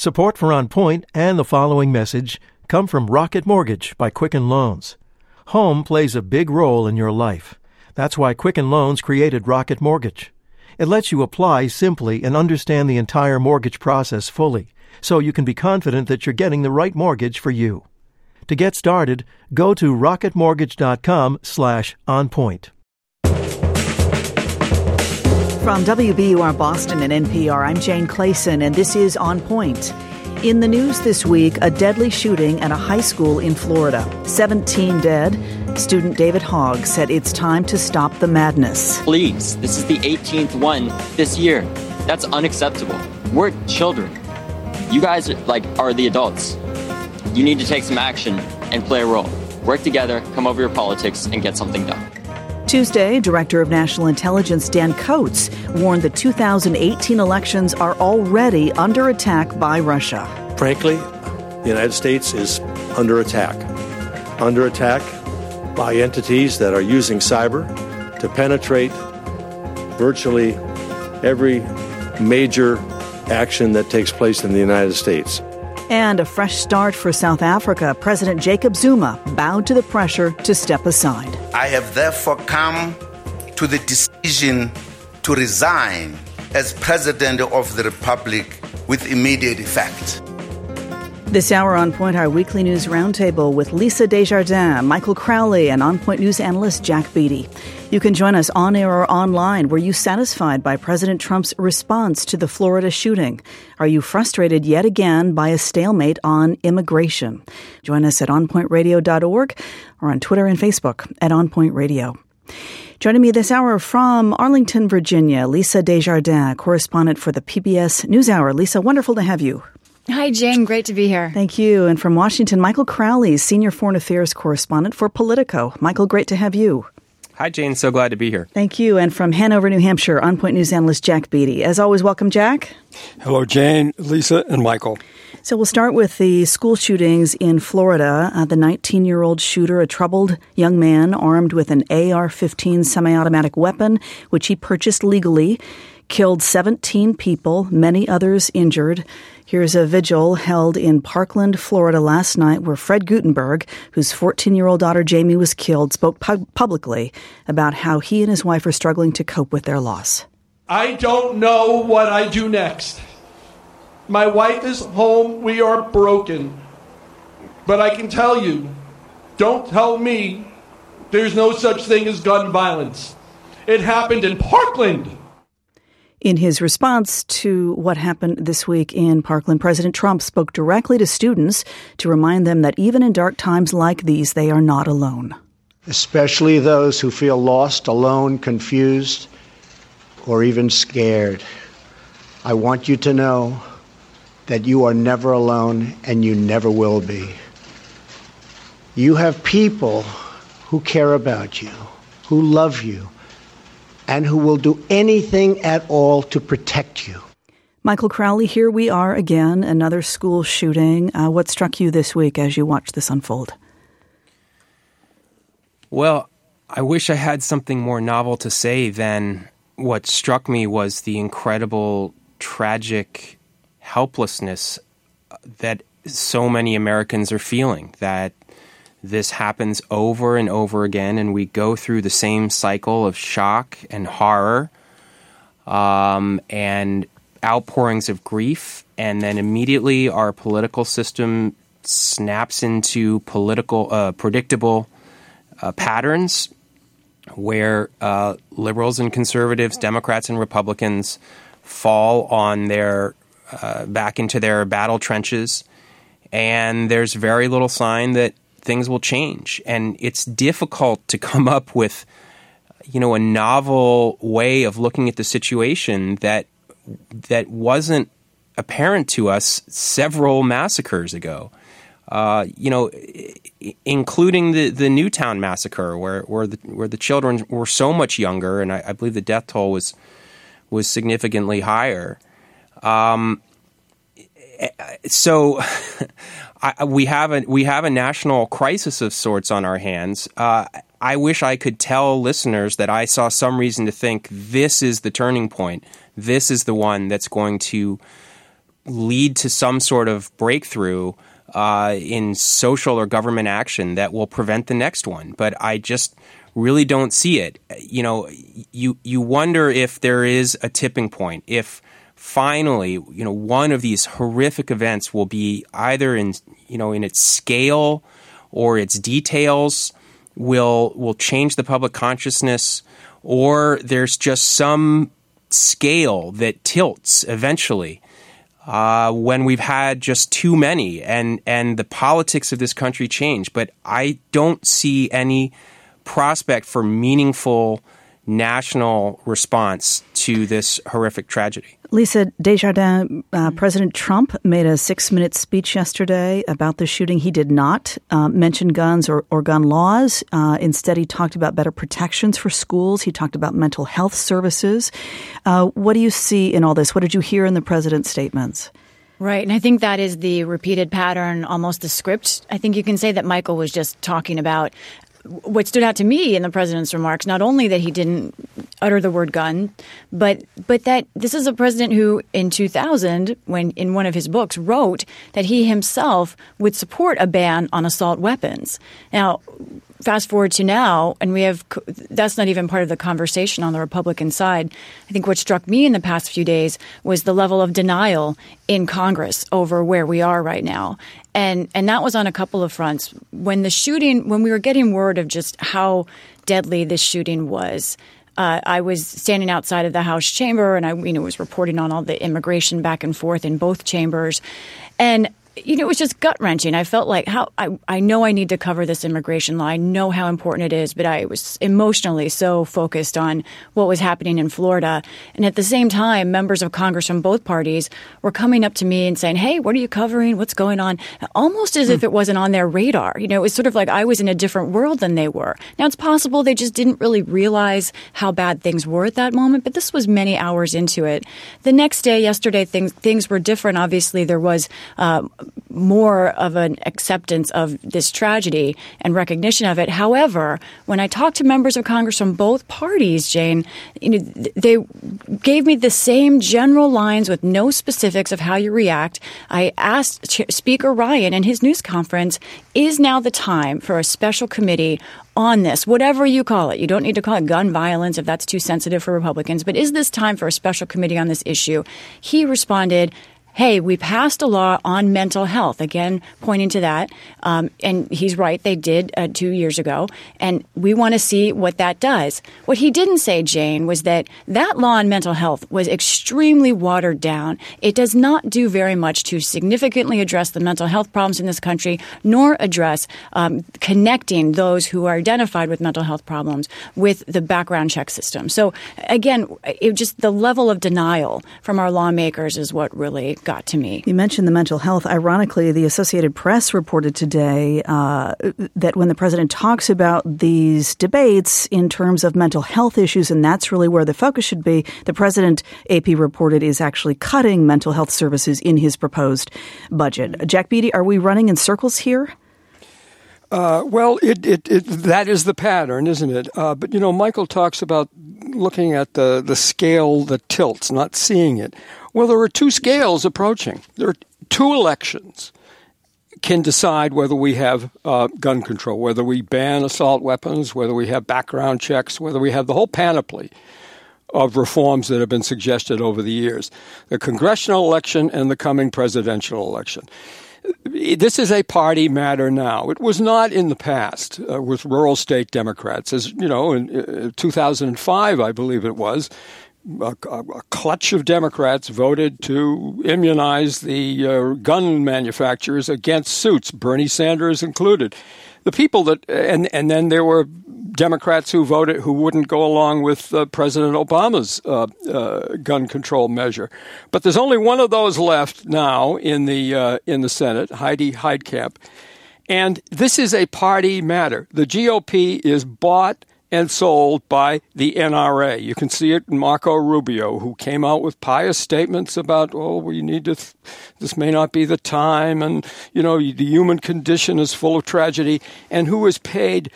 Support for On Point and the following message come from Rocket Mortgage by Quicken Loans. Home plays a big role in your life. That's why Quicken Loans created Rocket Mortgage. It lets you apply simply and understand the entire mortgage process fully, so you can be confident that you're getting the right mortgage for you. To get started, go to rocketmortgage.com/onpoint. From WBUR Boston and NPR, I'm Jane Clayson, and this is On Point. In the news this week, a deadly shooting at a high school in Florida. 17 dead. Student David Hogg said it's time to stop the madness. Please, this is the 18th one this year. That's unacceptable. We're children. You guys are the adults. You need to take some action and play a role. Work together, come over your politics, and get something done. Tuesday, Director of National Intelligence Dan Coats warned the 2018 elections are already under attack by Russia. Frankly, the United States is under attack. Under attack by entities that are using cyber to penetrate virtually every major action that takes place in the United States. And a fresh start for South Africa. President Jacob Zuma bowed to the pressure to step aside. I have therefore come to the decision to resign as President of the Republic with immediate effect. This hour on Point, our weekly news roundtable with Lisa Desjardins, Michael Crowley, and On Point news analyst Jack Beatty. You can join us on air or online. Were you satisfied by President Trump's response to the Florida shooting? Are you frustrated yet again by a stalemate on immigration? Join us at onpointradio.org or on Twitter and Facebook at On Point Radio. Joining me this hour from Arlington, Virginia, Lisa Desjardins, correspondent for the PBS NewsHour. Lisa, wonderful to have you. Hi, Jane. Great to be here. Thank you. And from Washington, Michael Crowley, senior foreign affairs correspondent for Politico. Michael, great to have you. Hi, Jane. So glad to be here. Thank you. And from Hanover, New Hampshire, On Point news analyst Jack Beatty. As always, welcome, Jack. Hello, Jane, Lisa, and Michael. So we'll start with the school shootings in Florida. The 19-year-old shooter, a troubled young man armed with an AR-15 semi-automatic weapon, which he purchased legally, killed 17 people, many others injured. Here's a vigil held in Parkland, Florida last night where Fred Guttenberg, whose 14-year-old daughter Jamie was killed, spoke publicly about how he and his wife are struggling to cope with their loss. I don't know what I do next. My wife is home. We are broken. But I can tell you, don't tell me there's no such thing as gun violence. It happened in Parkland. In his response to what happened this week in Parkland, President Trump spoke directly to students to remind them that even in dark times like these, they are not alone. Especially those who feel lost, alone, confused, or even scared. I want you to know that you are never alone and you never will be. You have people who care about you, who love you, and who will do anything at all to protect you. Michael Crowley, here we are again, another school shooting. What struck you this week as you watched this unfold? Well, I wish I had something more novel to say than what struck me was the incredible, tragic helplessness that so many Americans are feeling, that this happens over and over again, and we go through the same cycle of shock and horror and outpourings of grief, and then immediately our political system snaps into predictable patterns where liberals and conservatives, Democrats and Republicans fall on their back into their battle trenches, and there's very little sign that things will change. And it's difficult to come up with, a novel way of looking at the situation that wasn't apparent to us several massacres ago. Including the Newtown massacre, where the children were so much younger, and I believe the death toll was significantly higher. So we have a national crisis of sorts on our hands. I wish I could tell listeners that I saw some reason to think this is the turning point. This is the one that's going to lead to some sort of breakthrough in social or government action that will prevent the next one. But I just really don't see it. You wonder if there is a tipping point, if finally, one of these horrific events will be either in its scale or its details will change the public consciousness, or there's just some scale that tilts eventually when we've had just too many and the politics of this country change. But I don't see any prospect for meaningful national response to this horrific tragedy. Lisa Desjardins, President Trump made a 6-minute speech yesterday about the shooting. He did not mention guns or gun laws. Instead, he talked about better protections for schools. He talked about mental health services. What do you see in all this? What did you hear in the president's statements? Right. And I think that is the repeated pattern, almost the script. I think you can say that Michael was just talking about what stood out to me in the president's remarks, not only that he didn't utter the word gun, but that this is a president who in 2000, when in one of his books, wrote that he himself would support a ban on assault weapons. Now, fast forward to now, and that's not even part of the conversation on the Republican side. I think what struck me in the past few days was the level of denial in Congress over where we are right now. And that was on a couple of fronts. When we were getting word of just how deadly this shooting was, I was standing outside of the House chamber, and I was reporting on all the immigration back and forth in both chambers. And it was just gut-wrenching. I felt like I know I need to cover this immigration law. I know how important it is, but I was emotionally so focused on what was happening in Florida. And at the same time, members of Congress from both parties were coming up to me and saying, hey, what are you covering? What's going on? Almost as if it wasn't on their radar. It was sort of like I was in a different world than they were. Now, it's possible they just didn't really realize how bad things were at that moment, but this was many hours into it. The next day, yesterday, things were different. Obviously, there was more of an acceptance of this tragedy and recognition of it. However, when I talked to members of Congress from both parties, Jane, they gave me the same general lines with no specifics of how you react. I asked Speaker Ryan in his news conference, is now the time for a special committee on this, whatever you call it? You don't need to call it gun violence if that's too sensitive for Republicans, but is this time for a special committee on this issue? He responded, hey, we passed a law on mental health, again, pointing to that. And he's right, they did 2 years ago. And we want to see what that does. What he didn't say, Jane, was that law on mental health was extremely watered down. It does not do very much to significantly address the mental health problems in this country, nor address connecting those who are identified with mental health problems with the background check system. So, again, just the level of denial from our lawmakers is what really got to me. You mentioned the mental health. Ironically, the Associated Press reported today that when the president talks about these debates in terms of mental health issues, and that's really where the focus should be, the president, AP reported, is actually cutting mental health services in his proposed budget. Jack Beatty, are we running in circles here? Well, that is the pattern, isn't it? But, Michael talks about looking at the scale that tilts, not seeing it. Well, there are two scales approaching. There are two elections can decide whether we have gun control, whether we ban assault weapons, whether we have background checks, whether we have the whole panoply of reforms that have been suggested over the years. The congressional election and the coming presidential election. This is a party matter now. It was not in the past with rural state Democrats. As you know, in 2005, I believe it was, a clutch of Democrats voted to immunize the gun manufacturers against suits, Bernie Sanders included. The people that, and then there were Democrats who wouldn't go along with President Obama's gun control measure. But there's only one of those left now in the Senate, Heidi Heitkamp. And this is a party matter. The GOP is bought and sold by the NRA. You can see it in Marco Rubio, who came out with pious statements about, we need to, this may not be the time, and, the human condition is full of tragedy, and who was paid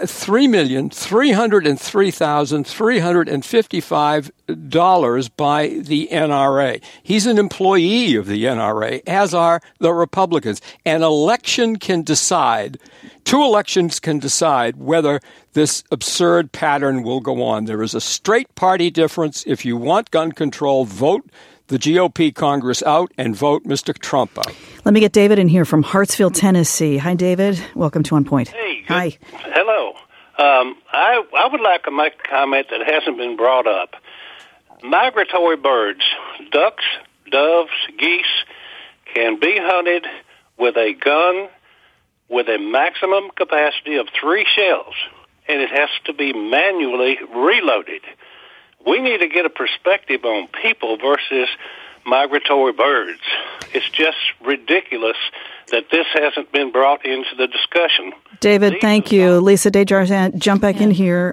$3,303,355 by the NRA. He's an employee of the NRA, as are the Republicans. Two elections can decide whether this absurd pattern will go on. There is a straight party difference. If you want gun control, vote the GOP Congress out and vote Mr. Trump out. Let me get David in here from Hartsville, Tennessee. Hi, David. Welcome to On Point. Hey. Hi. Hello. I would like to make a comment that hasn't been brought up. Migratory birds, ducks, doves, geese, can be hunted with a gun with a maximum capacity of 3 shells, and it has to be manually reloaded. We need to get a perspective on people versus migratory birds. It's just ridiculous that this hasn't been brought into the discussion. David, thank you. Lisa Desjardins, jump back in here.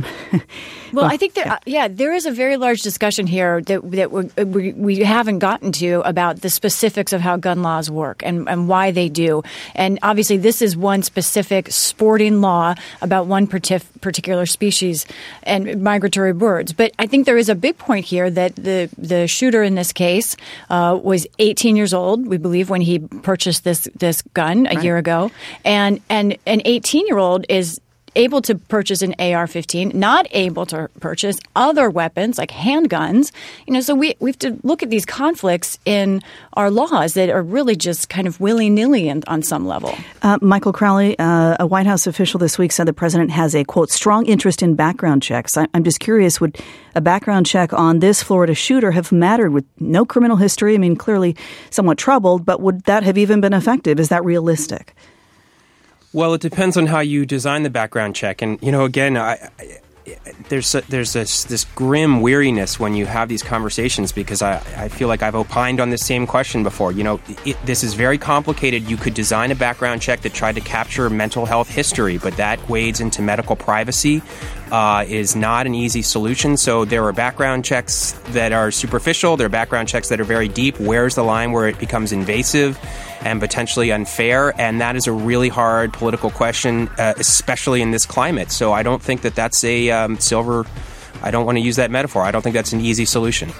Well, I think there is a very large discussion here that we haven't gotten to about the specifics of how gun laws work and why they do. And obviously, this is one specific sporting law about one particular species and migratory birds. But I think there is a big point here that the shooter in this case was 18 years old, we believe, when he purchased this gun a year ago, and an 18-year-old is able to purchase an AR-15, not able to purchase other weapons like handguns. So we have to look at these conflicts in our laws that are really just kind of willy-nilly on some level. Michael Crowley, a White House official this week said the president has a, quote, strong interest in background checks. I'm just curious, would a background check on this Florida shooter have mattered with no criminal history? I mean, clearly somewhat troubled, but would that have even been effective? Is that realistic? Well, it depends on how you design the background check. And, again, there's this grim weariness when you have these conversations because I feel like I've opined on this same question before. This is very complicated. You could design a background check that tried to capture mental health history, but that wades into medical privacy. Is not an easy solution. So there are background checks that are superficial. There are background checks that are very deep. Where's the line where it becomes invasive and potentially unfair? And that is a really hard political question, especially in this climate. So I don't think that that's a silver. I don't want to use that metaphor. I don't think that's an easy solution.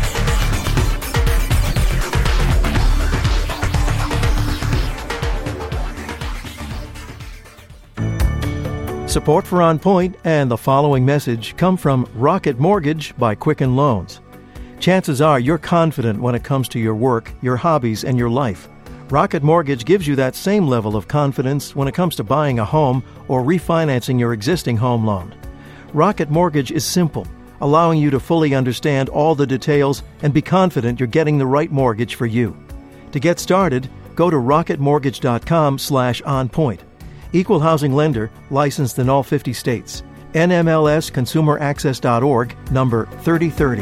Support for On Point and the following message come from Rocket Mortgage by Quicken Loans. Chances are you're confident when it comes to your work, your hobbies, and your life. Rocket Mortgage gives you that same level of confidence when it comes to buying a home or refinancing your existing home loan. Rocket Mortgage is simple, allowing you to fully understand all the details and be confident you're getting the right mortgage for you. To get started, go to rocketmortgage.com/onpoint. Equal housing lender, licensed in all 50 states. NMLS ConsumerAccess.org, number 3030.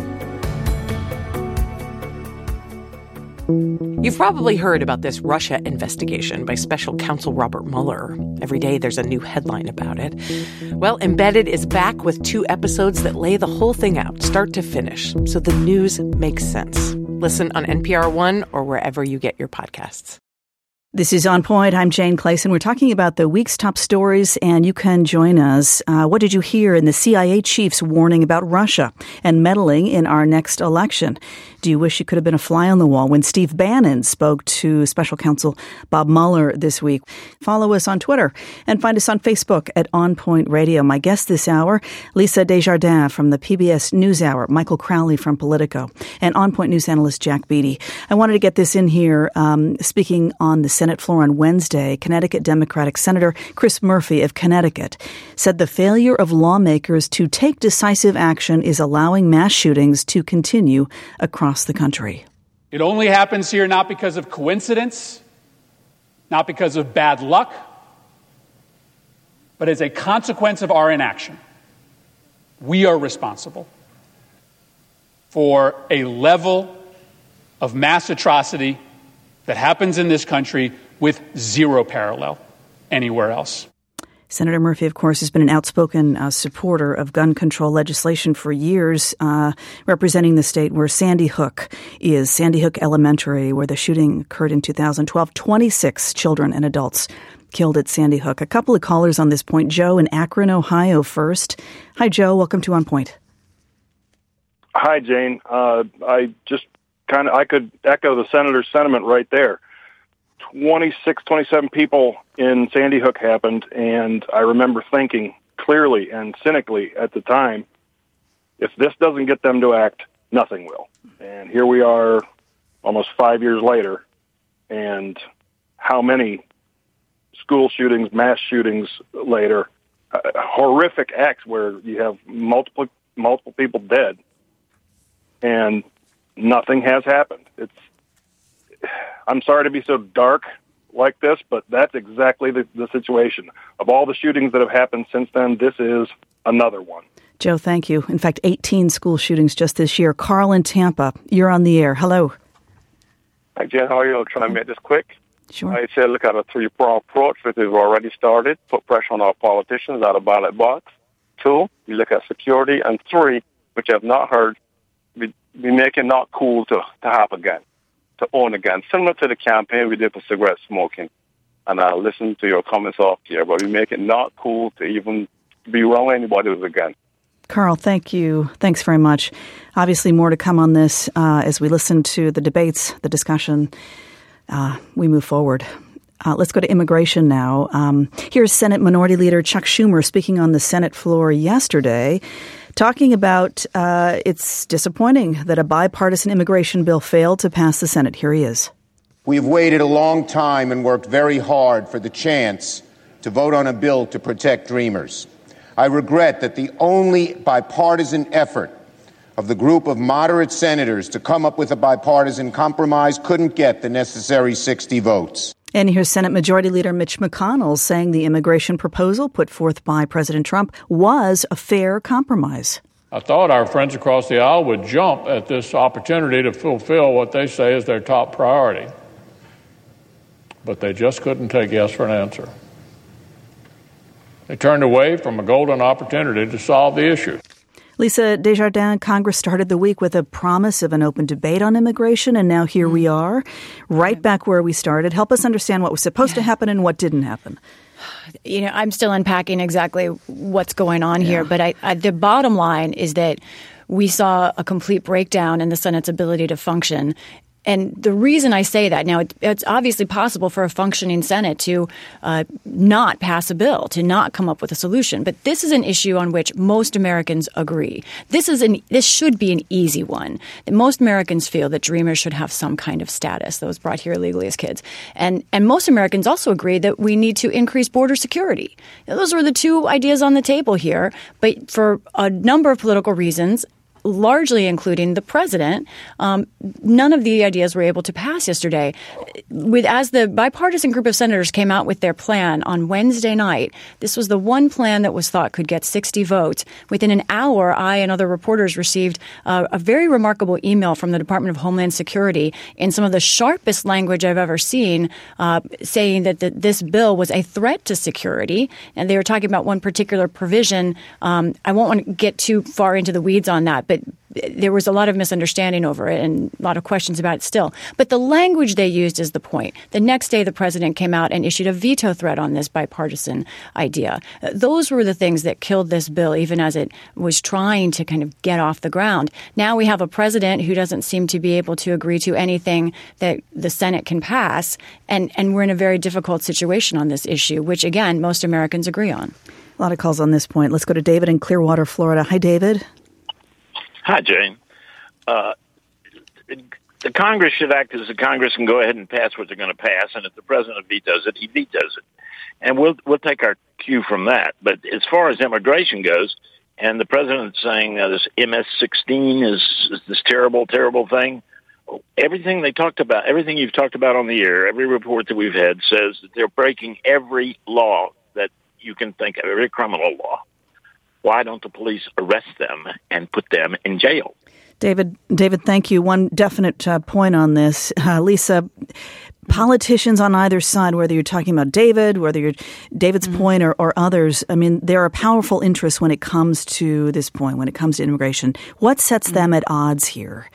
You've probably heard about this Russia investigation by special counsel Robert Mueller. Every day there's a new headline about it. Well, Embedded is back with 2 episodes that lay the whole thing out, start to finish, so the news makes sense. Listen on NPR One or wherever you get your podcasts. This is On Point. I'm Jane Clayson. We're talking about the week's top stories, and you can join us. What did you hear in the CIA chief's warning about Russia and meddling in our next election? Do you wish you could have been a fly on the wall when Steve Bannon spoke to special counsel Bob Mueller this week? Follow us on Twitter and find us on Facebook at On Point Radio. My guest this hour, Lisa Desjardins from the PBS NewsHour, Michael Crowley from Politico, and On Point News analyst Jack Beatty. I wanted to get this in here, speaking on the Senate floor on Wednesday. Connecticut Democratic Senator Chris Murphy of Connecticut said the failure of lawmakers to take decisive action is allowing mass shootings to continue across the country. It only happens here not because of coincidence, not because of bad luck, but as a consequence of our inaction. We are responsible for a level of mass atrocity that happens in this country with zero parallel anywhere else. Senator Murphy, of course, has been an outspoken supporter of gun control legislation for years, representing the state where Sandy Hook is, Sandy Hook Elementary, where the shooting occurred in 2012. 26 children and adults killed at Sandy Hook. A couple of callers on this point. Joe in Akron, Ohio first. Hi, Joe. Welcome to On Point. Hi, Jane. I could echo the senator's sentiment right there. 27 people in Sandy Hook happened, and I remember thinking clearly and cynically at the time, if this doesn't get them to act, nothing will. And here we are almost 5 years later, and how many school shootings, mass shootings later, horrific acts where you have multiple people dead, and nothing has happened. I'm sorry to be so dark like this, but that's exactly the situation. Of all the shootings that have happened since then, this is another one. Joe, thank you. In fact, 18 school shootings just this year. Carl in Tampa, you're on the air. Hello. Hi, Jen. How are you? I'll try to make this quick. Sure. I said look at a three-pronged approach, which we've already started. Put pressure on our politicians out of ballot box. 2, we look at security. And 3, which I've not heard, we make it not cool to have a gun, to own a gun, similar to the campaign we did for cigarette smoking. And I'll listen to your comments off here, but we make it not cool to even be wrong anybody with a gun. Carl, thank you. Thanks very much. Obviously, more to come on this as we listen to the debates, the discussion. We move forward. Let's go to immigration now. Here's Senate Minority Leader Chuck Schumer speaking on the Senate floor yesterday, talking about it's disappointing that a bipartisan immigration bill failed to pass the Senate. Here he is. We've waited a long time and worked very hard for the chance to vote on a bill to protect dreamers. I regret that the only bipartisan effort of the group of moderate senators to come up with a bipartisan compromise couldn't get the necessary 60 votes. And here's Senate Majority Leader Mitch McConnell saying the immigration proposal put forth by President Trump was a fair compromise. I thought our friends across the aisle would jump at this opportunity to fulfill what they say is their top priority. But they just couldn't take yes for an answer. They turned away from a golden opportunity to solve the issue. Lisa Desjardins, Congress started the week with a promise of an open debate on immigration, and now here we are, right back where we started. Help us understand what was supposed to happen and what didn't happen. You know, I'm still unpacking exactly what's going on here, but the bottom line is that we saw a complete breakdown in the Senate's ability to function. And the reason I say that, now it's obviously possible for a functioning Senate to not pass a bill, to not come up with a solution. But this is an issue on which most Americans agree. This should be an easy one. Most Americans feel that Dreamers should have some kind of status, those brought here illegally as kids. And most Americans also agree that we need to increase border security. Now, those were the two ideas on the table here. But for a number of political reasons, largely including the president, none of the ideas were able to pass yesterday. As the bipartisan group of senators came out with their plan on Wednesday night, this was the one plan that was thought could get 60 votes. Within an hour, I and other reporters received a very remarkable email from the Department of Homeland Security in some of the sharpest language I've ever seen, saying that this bill was a threat to security. And they were talking about one particular provision. I won't want to get too far into the weeds on that, but there was a lot of misunderstanding over it and a lot of questions about it still. But the language they used is the point. The next day, the president came out and issued a veto threat on this bipartisan idea. Those were the things that killed this bill, even as it was trying to kind of get off the ground. Now we have a president who doesn't seem to be able to agree to anything that the Senate can pass. And we're in a very difficult situation on this issue, which, again, most Americans agree on. A lot of calls on this point. Let's go to David in Clearwater, Florida. Hi, David. Hi, Jane. The Congress should act as the Congress and go ahead and pass what they're going to pass. And if the president vetoes it, he vetoes it. And we'll take our cue from that. But as far as immigration goes, and the president saying this MS-16 is this terrible, terrible thing, everything they talked about, everything you've talked about on the air, every report that we've had says that they're breaking every law that you can think of, every criminal law. Why don't the police arrest them and put them in jail? David, thank you. One definite point on this. Lisa, politicians on either side, whether you're talking about whether you're David's point or others, I mean, there are powerful interests when it comes to this point, when it comes to immigration. What sets them at odds here?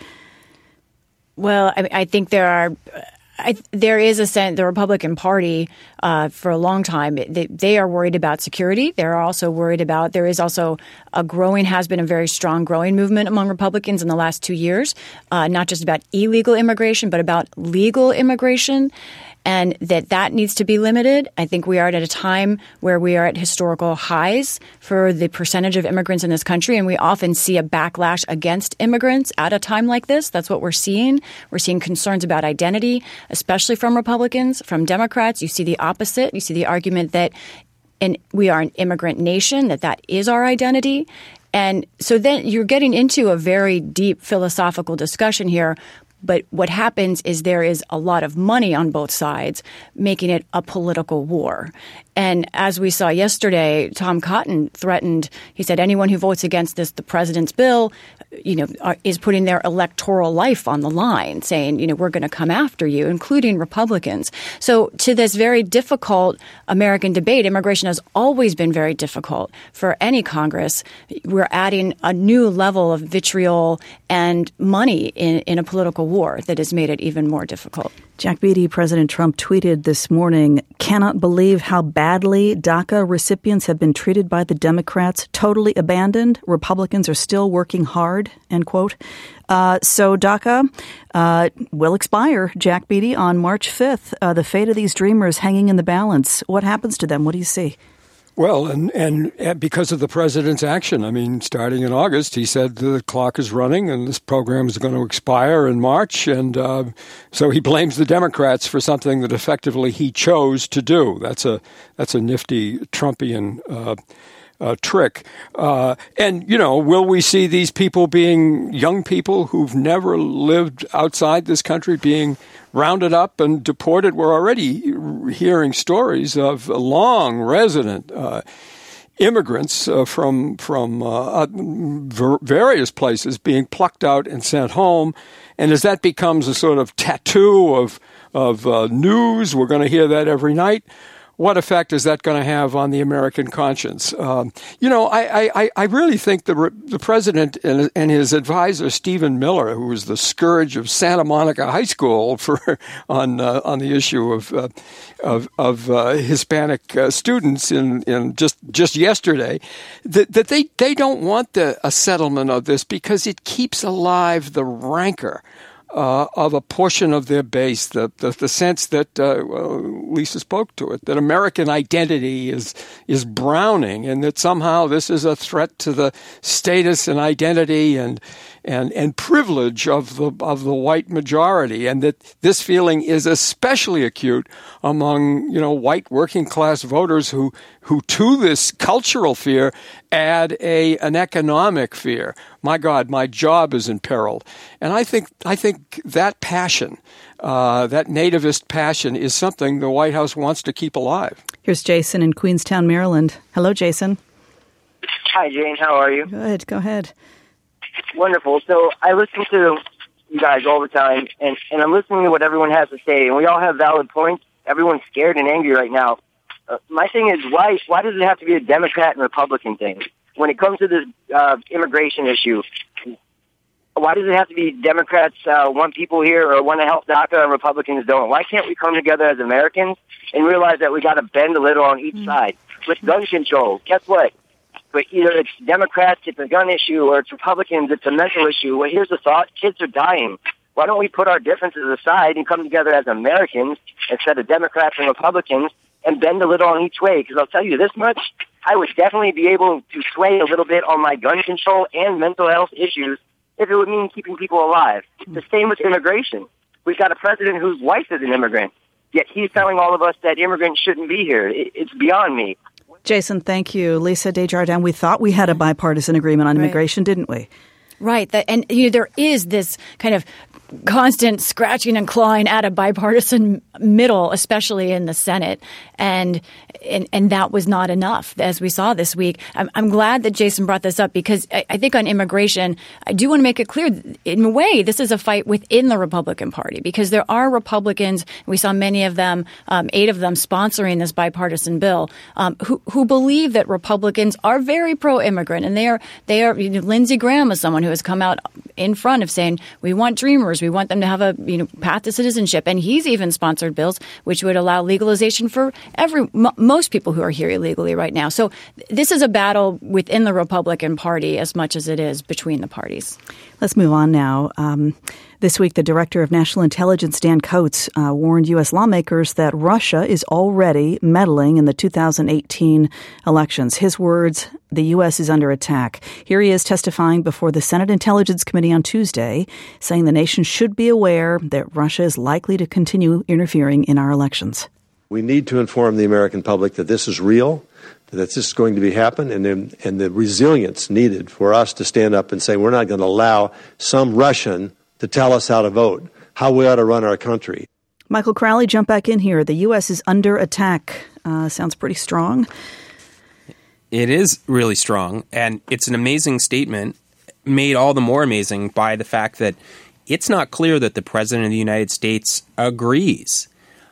Well, I think there is a sense, the Republican Party, for a long time, they are worried about security. They're also worried about, there is also has been a very strong growing movement among Republicans in the last 2 years, not just about illegal immigration, but about legal immigration. And that needs to be limited. I think we are at a time where we are at historical highs for the percentage of immigrants in this country, and we often see a backlash against immigrants at a time like this. That's what we're seeing. We're seeing concerns about identity, especially from Republicans. From Democrats, you see the opposite. You see the argument that we are an immigrant nation, that is our identity. And so then you're getting into a very deep philosophical discussion here. But what happens is there is a lot of money on both sides, making it a political war. And as we saw yesterday, Tom Cotton threatened, he said, anyone who votes against the president's bill, is putting their electoral life on the line, saying, we're going to come after you, including Republicans. So to this very difficult American debate, immigration has always been very difficult for any Congress. We're adding a new level of vitriol and money in a political war that has made it even more difficult. Jack Beatty, President Trump tweeted this morning, cannot believe how badly DACA recipients have been treated by the Democrats, totally abandoned. Republicans are still working hard, end quote. So DACA will expire, Jack Beatty, on March 5th. The fate of these dreamers hanging in the balance. What happens to them? What do you see? Well, and because of the president's action, I mean, starting in August, he said the clock is running and this program is going to expire in March. And so he blames the Democrats for something that effectively he chose to do. That's a nifty Trumpian trick. And, will we see these people being young people who've never lived outside this country being rounded up and deported? We're already hearing stories of long resident immigrants from various places being plucked out and sent home. And as that becomes a sort of tattoo of news, we're going to hear that every night. What effect is that going to have on the American conscience? I really think the president and his advisor Stephen Miller, who was the scourge of Santa Monica High School on the issue of Hispanic students in just yesterday, that they don't want a settlement of this because it keeps alive the rancor of a portion of their base, the sense that Lisa spoke to it, that American identity is browning, and that somehow this is a threat to the status and identity and privilege of the white majority, and that this feeling is especially acute among white working class voters who to this cultural fear add an economic fear. My God, my job is in peril. And I think that passion, that nativist passion, is something the White House wants to keep alive. Here's Jason in Queenstown, Maryland. Hello, Jason. Hi, Jane. How are you? Good. Go ahead. Wonderful. So I listen to you guys all the time, and I'm listening to what everyone has to say, and we all have valid points. Everyone's scared and angry right now. My thing is, why does it have to be a Democrat and Republican thing? When it comes to this immigration issue, why does it have to be Democrats want people here or want to help DACA and Republicans don't? Why can't we come together as Americans and realize that we got to bend a little on each side? With gun control, guess what? But either it's Democrats, it's a gun issue, or it's Republicans, it's a mental issue. Well, here's the thought. Kids are dying. Why don't we put our differences aside and come together as Americans instead of Democrats and Republicans and bend a little on each way? Because I'll tell you this much, I would definitely be able to sway a little bit on my gun control and mental health issues if it would mean keeping people alive. The same with immigration. We've got a president whose wife is an immigrant, yet he's telling all of us that immigrants shouldn't be here. It's beyond me. Jason, thank you. Lisa Desjardins, we thought we had a bipartisan agreement on immigration, didn't we? Right. And there is this kind of constant scratching and clawing at a bipartisan middle, especially in the Senate. And that was not enough, as we saw this week. I'm glad that Jason brought this up because I think on immigration, I do want to make it clear, in a way, this is a fight within the Republican Party because there are Republicans, we saw many of them, 8 of them sponsoring this bipartisan bill, who believe that Republicans are very pro-immigrant. And they are Lindsey Graham is someone who has come out in front of saying, we want dreamers. We want them to have a path to citizenship. And he's even sponsored bills which would allow legalization for most people who are here illegally right now. So this is a battle within the Republican Party as much as it is between the parties. Let's move on now. This week, the Director of National Intelligence, Dan Coats, warned U.S. lawmakers that Russia is already meddling in the 2018 elections. His words, the U.S. is under attack. Here he is testifying before the Senate Intelligence Committee on Tuesday, saying the nation should be aware that Russia is likely to continue interfering in our elections. We need to inform the American public that this is real, that this is going to be happen, and the resilience needed for us to stand up and say we're not going to allow some Russian to tell us how to vote, how we ought to run our country. Michael Crowley, jump back in here. The U.S. is under attack. Sounds pretty strong. It is really strong, and it's an amazing statement, made all the more amazing by the fact that it's not clear that the President of the United States agrees.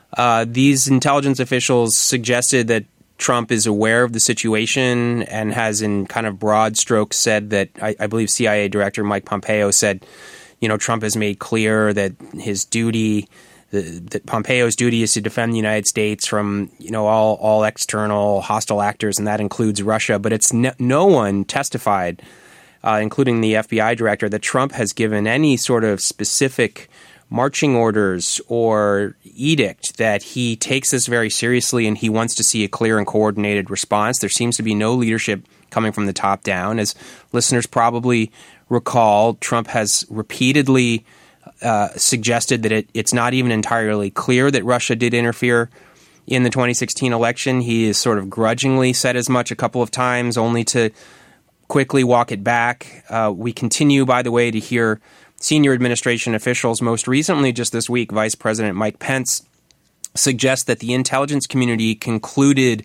These intelligence officials suggested that Trump is aware of the situation and has in kind of broad strokes said that, I believe CIA Director Mike Pompeo said, Trump has made clear that his duty, that Pompeo's duty is to defend the United States from, all external hostile actors, and that includes Russia. But it's no one testified, including the FBI director, that Trump has given any sort of specific marching orders or edict that he takes this very seriously and he wants to see a clear and coordinated response. There seems to be no leadership coming from the top down. As listeners probably recall, Trump has repeatedly suggested that it's not even entirely clear that Russia did interfere in the 2016 election. He has sort of grudgingly said as much a couple of times, only to quickly walk it back. We continue, by the way, to hear senior administration officials, most recently just this week, Vice President Mike Pence, suggest that the intelligence community concluded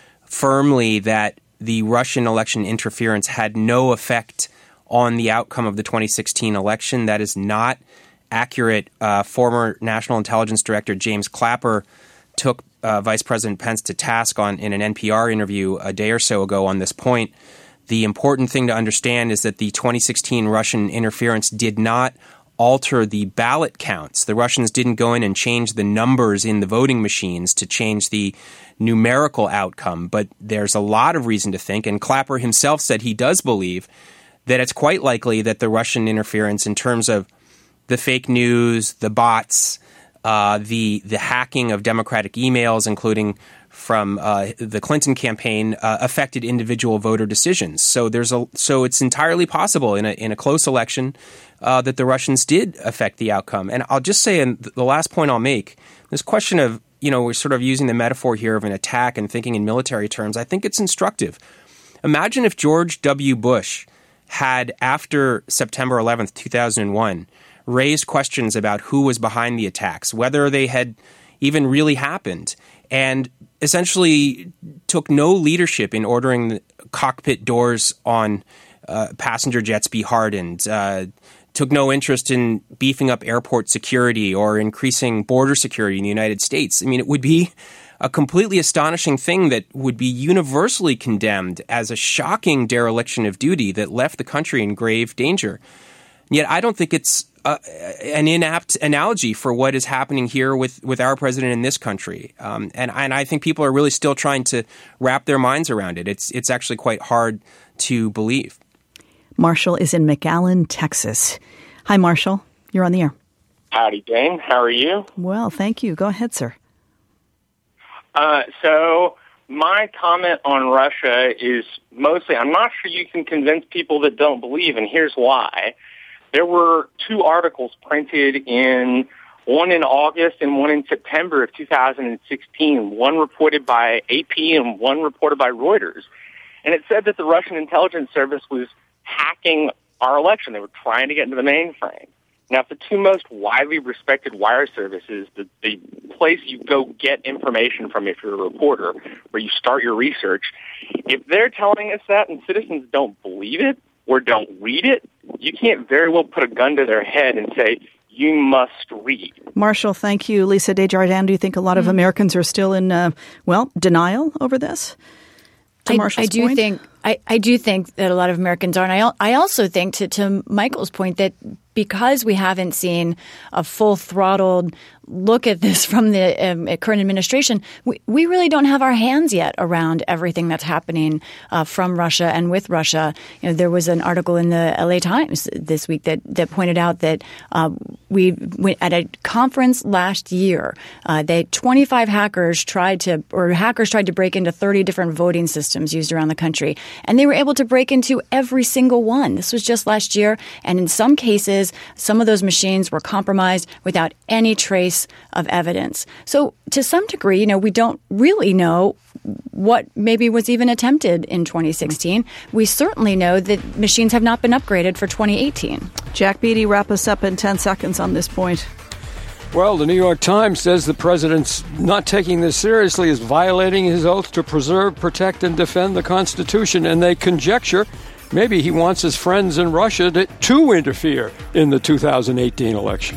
firmly that the Russian election interference had no effect on the outcome of the 2016 election. That is not accurate. Former National Intelligence Director James Clapper took Vice President Pence to task in an NPR interview a day or so ago on this point. The important thing to understand is that the 2016 Russian interference did not alter the ballot counts. The Russians didn't go in and change the numbers in the voting machines to change the numerical outcome. But there's a lot of reason to think, and Clapper himself said he does believe, that it's quite likely that the Russian interference in terms of the fake news, the bots, the hacking of Democratic emails, including from the Clinton campaign, affected individual voter decisions. So it's entirely possible in a close election that the Russians did affect the outcome. And I'll just say, and the last point I'll make, this question of, we're sort of using the metaphor here of an attack and thinking in military terms, I think it's instructive. Imagine if George W. Bush had, after September 11th, 2001, raised questions about who was behind the attacks, whether they had even really happened, and essentially took no leadership in ordering the cockpit doors on passenger jets be hardened, took no interest in beefing up airport security or increasing border security in the United States. I mean, it would be a completely astonishing thing that would be universally condemned as a shocking dereliction of duty that left the country in grave danger. Yet I don't think it's an inapt analogy for what is happening here with our president in this country. And I think people are really still trying to wrap their minds around it. It's actually quite hard to believe. Marshall is in McAllen, Texas. Hi, Marshall. You're on the air. Howdy, Jane. How are you? Well, thank you. Go ahead, sir. So my comment on Russia is mostly, I'm not sure you can convince people that don't believe, and here's why. There were 2 articles printed one in August and one in September of 2016, one reported by AP and one reported by Reuters. And it said that the Russian intelligence service was hacking our election. They were trying to get into the mainframe. Now, if the two most widely respected wire services, the place you go get information from if you're a reporter, where you start your research, if they're telling us that and citizens don't believe it or don't read it, you can't very well put a gun to their head and say, you must read. Marshall, thank you. Lisa Desjardins, do you think a lot of Americans are still in, denial over this? I do think that a lot of Americans are. And I also think, to Michael's point, that because we haven't seen a full-throttled look at this from the current administration, we really don't have our hands yet around everything that's happening from Russia and with Russia. You know, there was an article in the LA Times this week that pointed out that we went at a conference last year. 25 hackers tried to break into 30 different voting systems used around the country, and they were able to break into every single one. This was just last year, and in some cases, some of those machines were compromised without any trace of evidence. So to some degree, we don't really know what maybe was even attempted in 2016. We certainly know that machines have not been upgraded for 2018. Jack Beatty, wrap us up in 10 seconds on this point. Well, the New York Times says the president's not taking this seriously is violating his oath to preserve, protect, and defend the Constitution, and they conjecture maybe he wants his friends in Russia to interfere in the 2018 election.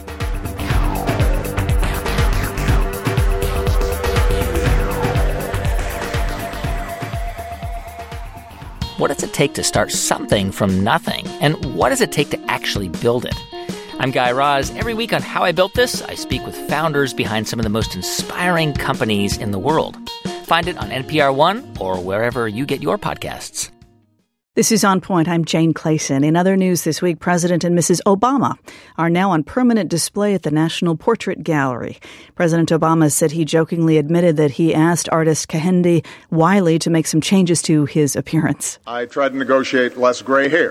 What does it take to start something from nothing? And what does it take to actually build it? I'm Guy Raz. Every week on How I Built This, I speak with founders behind some of the most inspiring companies in the world. Find it on NPR One or wherever you get your podcasts. This is On Point. I'm Jane Clayson. In other news this week, President and Mrs. Obama are now on permanent display at the National Portrait Gallery. President Obama said he jokingly admitted that he asked artist Kehinde Wiley to make some changes to his appearance. I tried to negotiate less gray hair.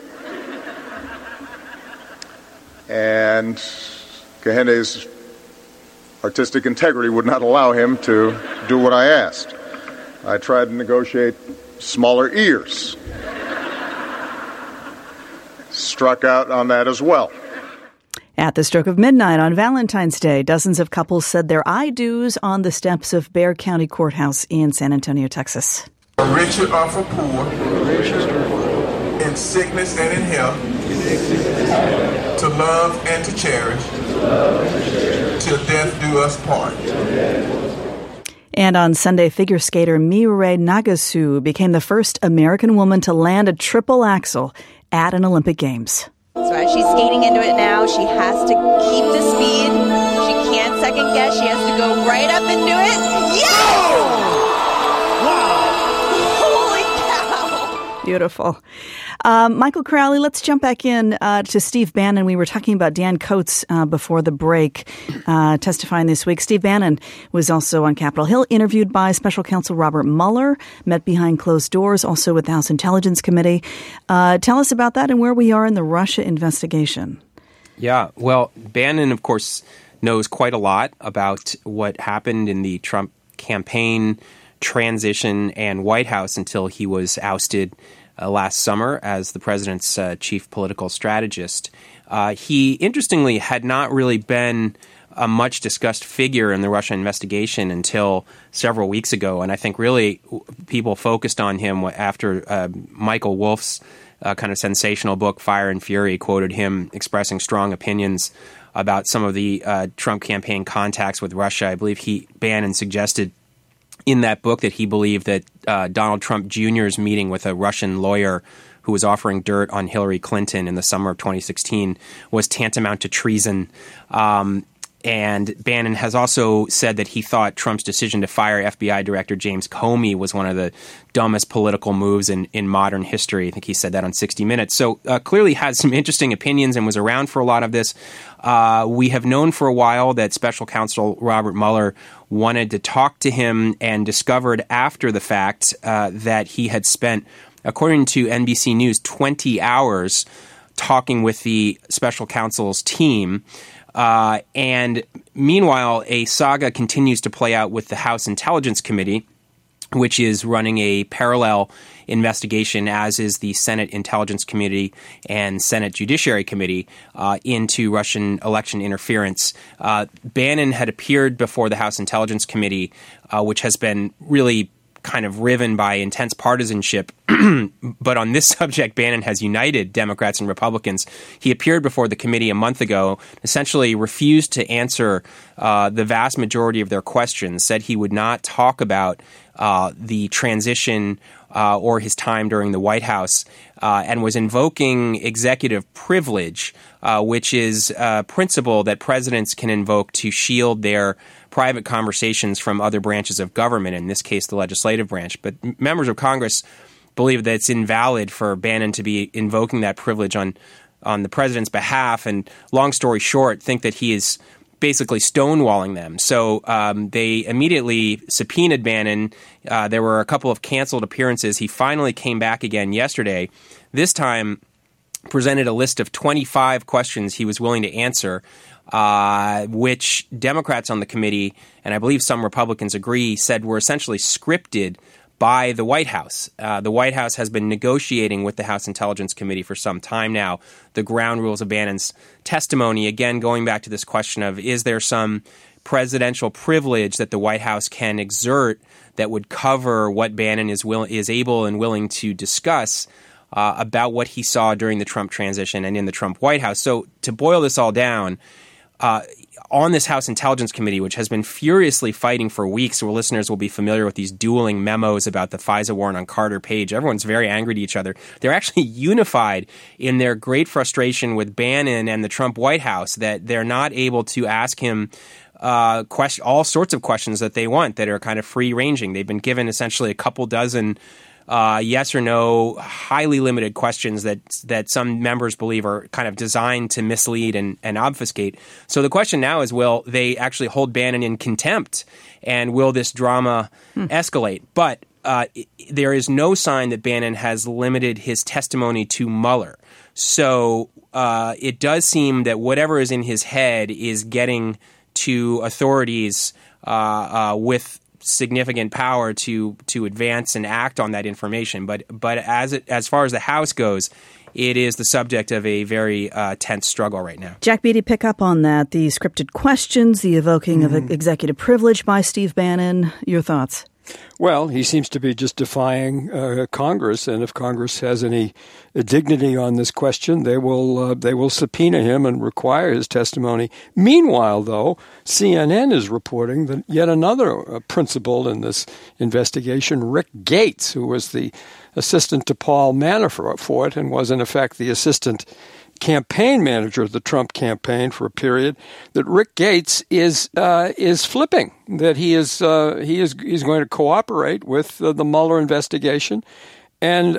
And Kehinde's artistic integrity would not allow him to do what I asked. I tried to negotiate smaller ears. Struck out on that as well. At the stroke of midnight on Valentine's Day, dozens of couples said their I-do's on the steps of Bexar County Courthouse in San Antonio, Texas. For richer or for poor, in sickness and in health, to love and to cherish, till death do us part. And on Sunday, figure skater Mireille Nagasu became the first American woman to land a triple axel at an Olympic Games. So as she's skating into it now, she has to keep the speed. She can't second guess. She has to go right up and do it. Yes! Wow! Holy cow! Beautiful. Michael Crowley, let's jump back in to Steve Bannon. We were talking about Dan Coats before the break, testifying this week. Steve Bannon was also on Capitol Hill, interviewed by Special Counsel Robert Mueller, met behind closed doors, also with the House Intelligence Committee. Tell us about that and where we are in the Russia investigation. Yeah, well, Bannon, of course, knows quite a lot about what happened in the Trump campaign, transition, and White House until he was ousted last summer as the president's chief political strategist. He, interestingly, had not really been a much discussed figure in the Russia investigation until several weeks ago. And I think really people focused on him after Michael Wolff's kind of sensational book, Fire and Fury, quoted him expressing strong opinions about some of the Trump campaign contacts with Russia. I believe Bannon suggested in that book that he believed that Donald Trump Jr.'s meeting with a Russian lawyer who was offering dirt on Hillary Clinton in the summer of 2016 was tantamount to treason. And Bannon has also said that he thought Trump's decision to fire FBI Director James Comey was one of the dumbest political moves in modern history. I think he said that on 60 Minutes. So clearly has some interesting opinions and was around for a lot of this. We have known for a while that Special Counsel Robert Mueller wanted to talk to him and discovered after the fact that he had spent, according to NBC News, 20 hours talking with the special counsel's team. And meanwhile, a saga continues to play out with the House Intelligence Committee, which is running a parallel investigation, as is the Senate Intelligence Committee and Senate Judiciary Committee, into Russian election interference. Bannon had appeared before the House Intelligence Committee, which has been really kind of riven by intense partisanship. But on this subject, Bannon has united Democrats and Republicans. He appeared before the committee a month ago, essentially refused to answer the vast majority of their questions, said he would not talk about the transition or his time during the White House, and was invoking executive privilege, which is a principle that presidents can invoke to shield their private conversations from other branches of government, in this case the legislative branch. But members of Congress believe that it's invalid for Bannon to be invoking that privilege on the president's behalf, and long story short, think that he is basically stonewalling them. So they immediately subpoenaed Bannon. There were a couple of canceled appearances. He finally came back again yesterday. This time presented a list of 25 questions he was willing to answer, which Democrats on the committee, and I believe some Republicans agree, said were essentially scripted by the White House. The White House has been negotiating with the House Intelligence Committee for some time now the ground rules of Bannon's testimony, again going back to this question of, is there some presidential privilege that the White House can exert that would cover what Bannon is able and willing to discuss about what he saw during the Trump transition and in the Trump White House. So to boil this all down, on this House Intelligence Committee, which has been furiously fighting for weeks, so listeners will be familiar with these dueling memos about the FISA warrant on Carter Page. Everyone's very angry at each other. They're actually unified in their great frustration with Bannon and the Trump White House that they're not able to ask him all sorts of questions that they want that are kind of free-ranging. They've been given essentially a couple dozen yes or no, highly limited questions that some members believe are kind of designed to mislead and obfuscate. So the question now is, will they actually hold Bannon in contempt, and will this drama escalate? But there is no sign that Bannon has limited his testimony to Mueller. So it does seem that whatever is in his head is getting to authorities with significant power to advance and act on that information. But as far as the House goes, it is the subject of a very tense struggle right now. Jack Beatty, pick up on that. The scripted questions, the evoking of executive privilege by Steve Bannon. Your thoughts? Well, he seems to be just defying Congress, and if Congress has any dignity on this question, they will subpoena him and require his testimony. Meanwhile, though, CNN is reporting that yet another principal in this investigation, Rick Gates, who was the assistant to Paul Manafort and was in effect the assistant campaign manager of the Trump campaign for a period, that Rick Gates is flipping, that he's going to cooperate with the Mueller investigation and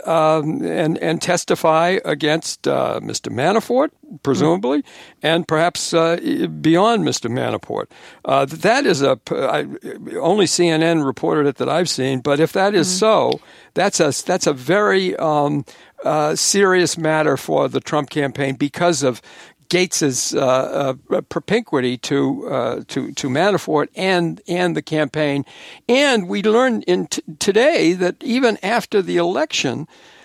testify against Mr. Manafort, presumably, and perhaps beyond Mr. Manafort. That is only CNN reported it that I've seen, but if that is so, that's a very serious matter for the Trump campaign because of Gates's propinquity to Manafort and the campaign. And we learned today that even after the election,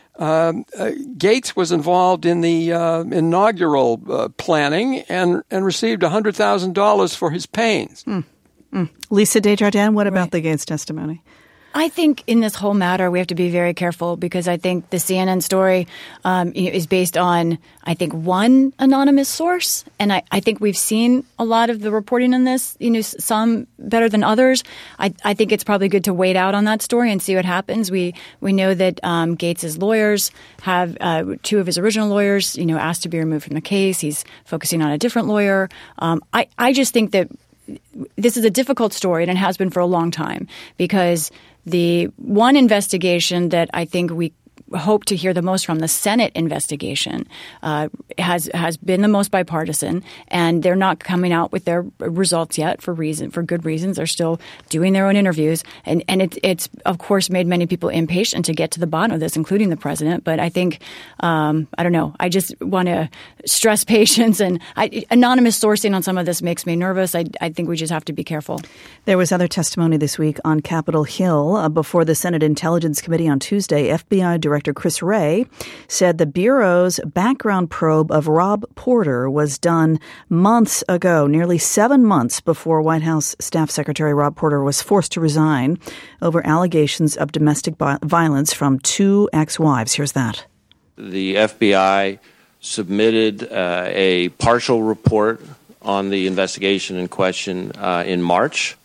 Gates was involved in the inaugural planning and received $100,000 for his pains. Lisa Desjardins, what about the Gates testimony? I think in this whole matter, we have to be very careful because I think the CNN story is based on, I think, one anonymous source. And I think we've seen a lot of the reporting on this, some better than others. I think it's probably good to wait out on that story and see what happens. We know that Gates's lawyers have two of his original lawyers, asked to be removed from the case. He's focusing on a different lawyer. I just think that this is a difficult story, and it has been for a long time, because the one investigation that I think we hope to hear the most from. The Senate investigation has been the most bipartisan, and they're not coming out with their results yet for good reasons. They're still doing their own interviews, and it's of course made many people impatient to get to the bottom of this, including the president. But I think I don't know. I just want to stress patience, and anonymous sourcing on some of this makes me nervous. I think we just have to be careful. There was other testimony this week on Capitol Hill before the Senate Intelligence Committee on Tuesday. FBI Director Chris Wray said the Bureau's background probe of Rob Porter was done months ago, nearly 7 months before White House Staff Secretary Rob Porter was forced to resign over allegations of domestic violence from 2 ex-wives. Here's that. The FBI submitted a partial report on the investigation in question in March,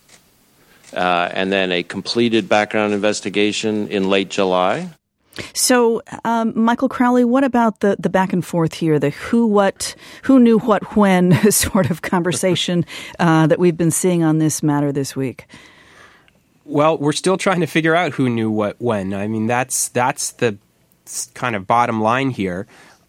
and then a completed background investigation in late July. So, Michael Crowley, what about the back and forth here, the who knew what, when sort of conversation that we've been seeing on this matter this week? Well, we're still trying to figure out who knew what, when. I mean, that's the kind of bottom line here.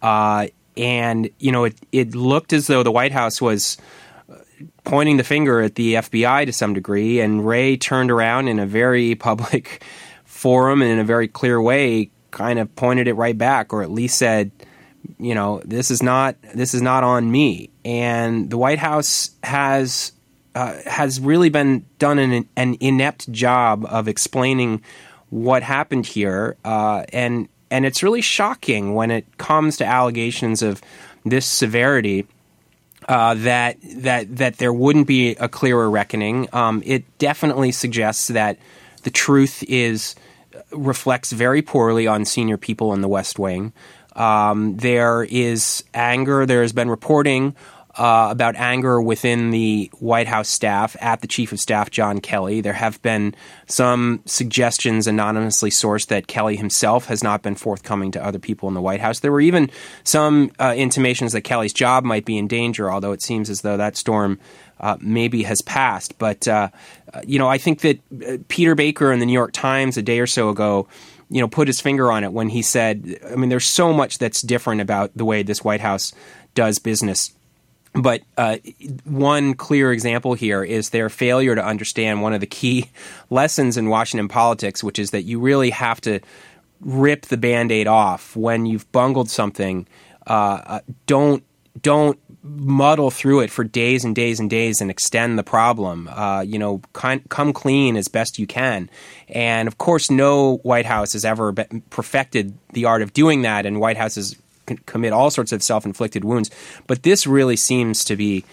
And, it looked as though the White House was pointing the finger at the FBI to some degree, and Wray turned around in a very public forum and in a very clear way kind of pointed it right back, or at least said, this is not on me. And the White House has really been done an inept job of explaining what happened here, and it's really shocking when it comes to allegations of this severity that there wouldn't be a clearer reckoning. It definitely suggests that the truth reflects very poorly on senior people in the West Wing. There is anger. There has been reporting about anger within the White House staff at the Chief of Staff, John Kelly. There have been some suggestions anonymously sourced that Kelly himself has not been forthcoming to other people in the White House. There were even some intimations that Kelly's job might be in danger, although it seems as though that storm maybe has passed. But, I think that Peter Baker in the New York Times a day or so ago, put his finger on it when he said, there's so much that's different about the way this White House does business. But one clear example here is their failure to understand one of the key lessons in Washington politics, which is that you really have to rip the Band-Aid off when you've bungled something. Don't muddle through it for days and days and days and extend the problem. Come clean as best you can. And of course, no White House has ever perfected the art of doing that, and White Houses commit all sorts of self-inflicted wounds. But this really seems to be,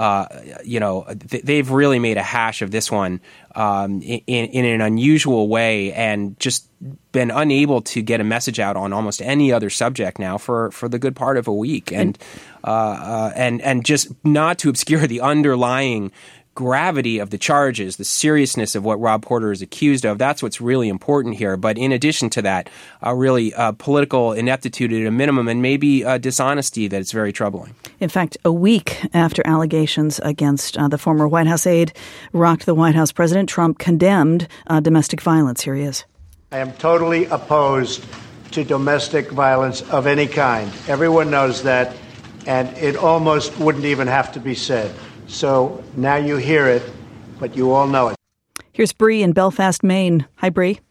they've really made a hash of this one in an unusual way, and just been unable to get a message out on almost any other subject now for the good part of a week. And just not to obscure the underlying gravity of the charges, the seriousness of what Rob Porter is accused of. That's what's really important here. But in addition to that, really political ineptitude at a minimum, and maybe dishonesty that's very troubling. In fact, a week after allegations against the former White House aide rocked the White House, President Trump condemned domestic violence. Here he is. I am totally opposed to domestic violence of any kind. Everyone knows that, and it almost wouldn't even have to be said. So now you hear it, but you all know it. Here's Bree in Belfast, Maine. Hi, Bree.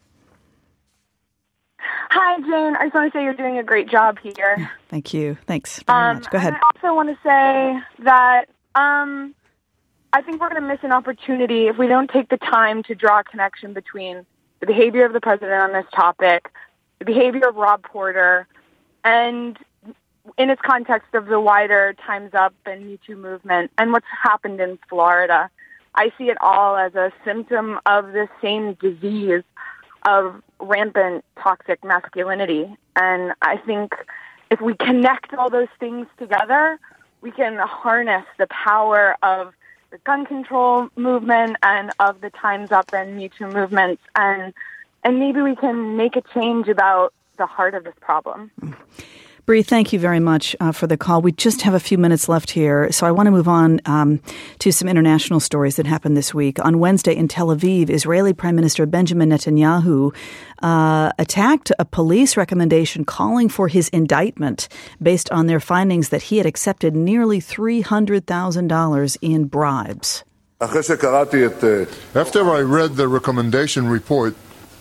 Hi, Jane. I just want to say you're doing a great job here. Thank you. Thanks very much. Go ahead. I also want to say that I think we're going to miss an opportunity if we don't take the time to draw a connection between the behavior of the president on this topic, the behavior of Rob Porter, and in its context of the wider Time's Up and Me Too movement and what's happened in Florida. I see it all as a symptom of the same disease of rampant toxic masculinity. And I think if we connect all those things together, we can harness the power of the gun control movement and of the Time's Up and Me Too movements. And maybe we can make a change about the heart of this problem. Bree, thank you very much for the call. We just have a few minutes left here, so I want to move on to some international stories that happened this week. On Wednesday in Tel Aviv, Israeli Prime Minister Benjamin Netanyahu attacked a police recommendation calling for his indictment based on their findings that he had accepted nearly $300,000 in bribes. After I read the recommendation report,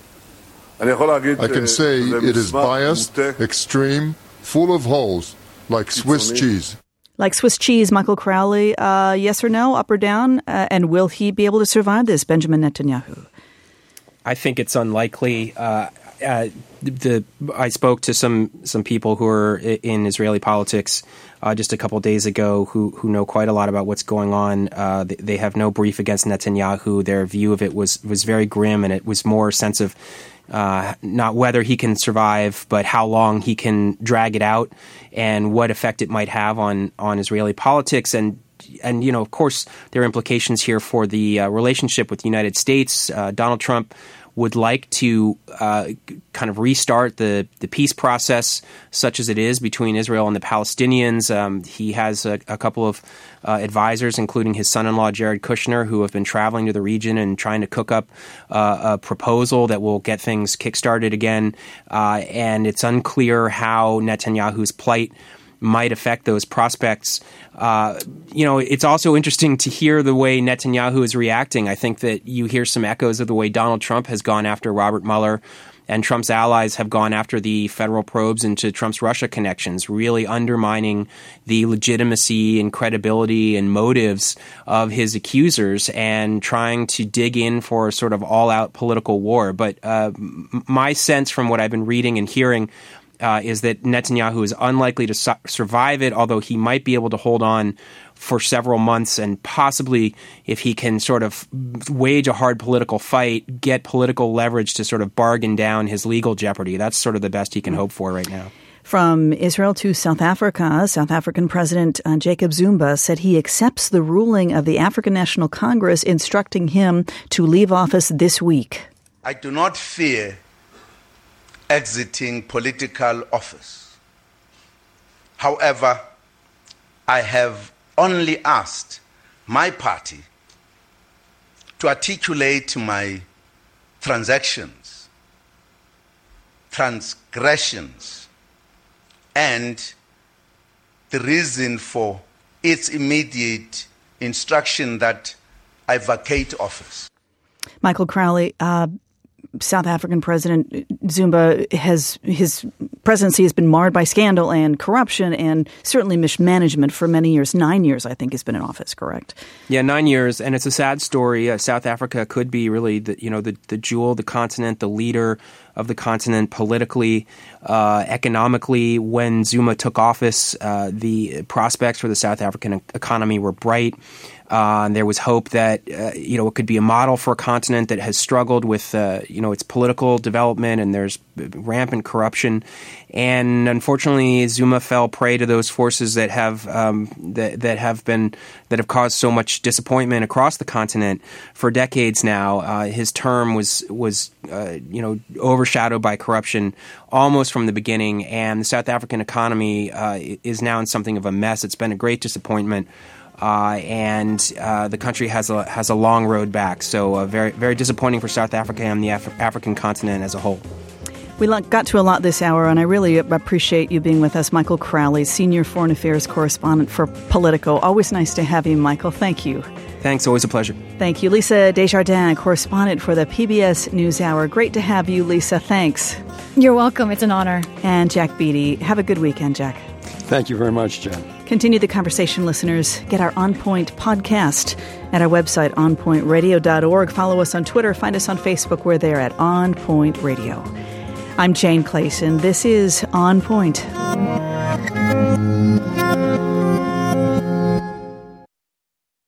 I can say it is biased, extreme, full of holes, like Swiss cheese. Like Swiss cheese, Michael Crowley, yes or no, up or down? And will he be able to survive this, Benjamin Netanyahu? I think it's unlikely. I spoke to some people who are in Israeli politics just a couple of days ago who know quite a lot about what's going on. They have no brief against Netanyahu. Their view of it was very grim, and it was more a sense of not whether he can survive, but how long he can drag it out and what effect it might have on Israeli politics. And you know, of course, there are implications here for the relationship with the United States. Donald Trump would like to kind of restart the peace process, such as it is between Israel and the Palestinians. He has a couple of advisors, including his son-in-law, Jared Kushner, who have been traveling to the region and trying to cook up a proposal that will get things kickstarted again. And it's unclear how Netanyahu's plight might affect those prospects. You know, it's also interesting to hear the way Netanyahu is reacting. I think that you hear some echoes of the way Donald Trump has gone after Robert Mueller, and Trump's allies have gone after the federal probes into Trump's Russia connections, really undermining the legitimacy and credibility and motives of his accusers and trying to dig in for a sort of all-out political war. But my sense from what I've been reading and hearing is that Netanyahu is unlikely to survive it, although he might be able to hold on for several months and possibly, if he can sort of wage a hard political fight, get political leverage to sort of bargain down his legal jeopardy. That's sort of the best he can hope for right now. From Israel to South Africa, South African President Jacob Zuma said he accepts the ruling of the African National Congress instructing him to leave office this week. I do not fear exiting political office. However, I have only asked my party to articulate my transgressions, and the reason for its immediate instruction that I vacate office. Michael Crowley, South African President Zuma his presidency has been marred by scandal and corruption and certainly mismanagement for many years. 9 years, I think, he's been in office, correct? Yeah, 9 years, and it's a sad story. South Africa could be really the jewel of the continent, the leader of the continent politically, economically. When Zuma took office, the prospects for the South African economy were bright. There was hope that, it could be a model for a continent that has struggled with, its political development, and there's rampant corruption. And unfortunately, Zuma fell prey to those forces that have caused so much disappointment across the continent for decades now. His term was overshadowed by corruption almost from the beginning, and the South African economy is now in something of a mess. It's been a great disappointment. And the country has a long road back. So very, very disappointing for South Africa and the African continent as a whole. We got to a lot this hour, and I really appreciate you being with us. Michael Crowley, Senior Foreign Affairs Correspondent for Politico. Always nice to have you, Michael. Thank you. Thanks. Always a pleasure. Thank you. Lisa Desjardins, Correspondent for the PBS NewsHour. Great to have you, Lisa. Thanks. You're welcome. It's an honor. And Jack Beatty. Have a good weekend, Jack. Thank you very much, Jen. Continue the conversation, listeners. Get our On Point podcast at our website, onpointradio.org. Follow us on Twitter. Find us on Facebook. We're there at On Point Radio. I'm Jane Clayton. This is On Point.